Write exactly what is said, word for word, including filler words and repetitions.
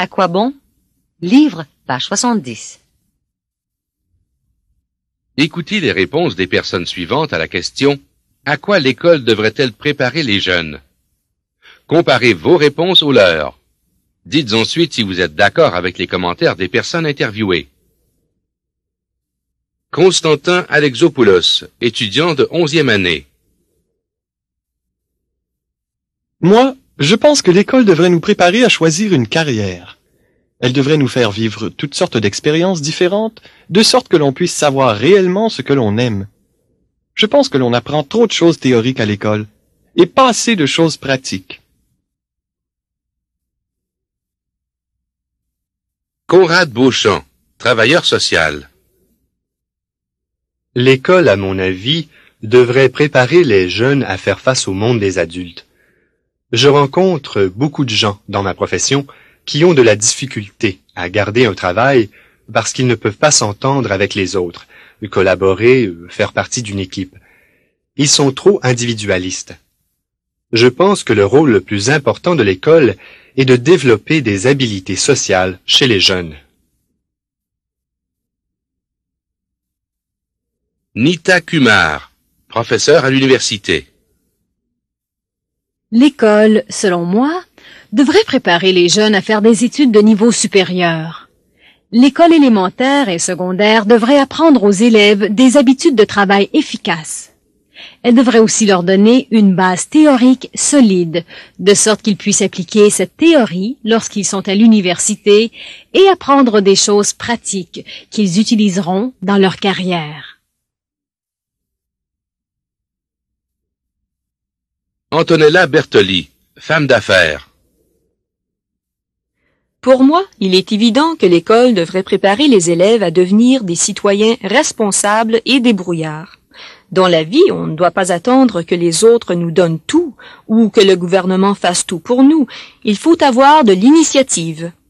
À quoi bon? Livre, page soixante-dix. Écoutez les réponses des personnes suivantes à la question « À quoi l'école devrait-elle préparer les jeunes ?» Comparez vos réponses aux leurs. Dites ensuite si vous êtes d'accord avec les commentaires des personnes interviewées. Constantin Alexopoulos, étudiant de onzième année. Moi, je pense que l'école devrait nous préparer à choisir une carrière. Elle devrait nous faire vivre toutes sortes d'expériences différentes, de sorte que l'on puisse savoir réellement ce que l'on aime. Je pense que l'on apprend trop de choses théoriques à l'école, et pas assez de choses pratiques. Conrad Beauchamp, travailleur social. L'école, à mon avis, devrait préparer les jeunes à faire face au monde des adultes. Je rencontre beaucoup de gens dans ma profession qui ont de la difficulté à garder un travail parce qu'ils ne peuvent pas s'entendre avec les autres, collaborer, faire partie d'une équipe. Ils sont trop individualistes. Je pense que le rôle le plus important de l'école est de développer des habiletés sociales chez les jeunes. Nita Kumar, professeur à l'université. L'école, selon moi, devrait préparer les jeunes à faire des études de niveau supérieur. L'école élémentaire et secondaire devrait apprendre aux élèves des habitudes de travail efficaces. Elle devrait aussi leur donner une base théorique solide, de sorte qu'ils puissent appliquer cette théorie lorsqu'ils sont à l'université et apprendre des choses pratiques qu'ils utiliseront dans leur carrière. Antonella Bertoli, femme d'affaires. Pour moi, il est évident que l'école devrait préparer les élèves à devenir des citoyens responsables et débrouillards. Dans la vie, on ne doit pas attendre que les autres nous donnent tout ou que le gouvernement fasse tout pour nous. Il faut avoir de l'initiative.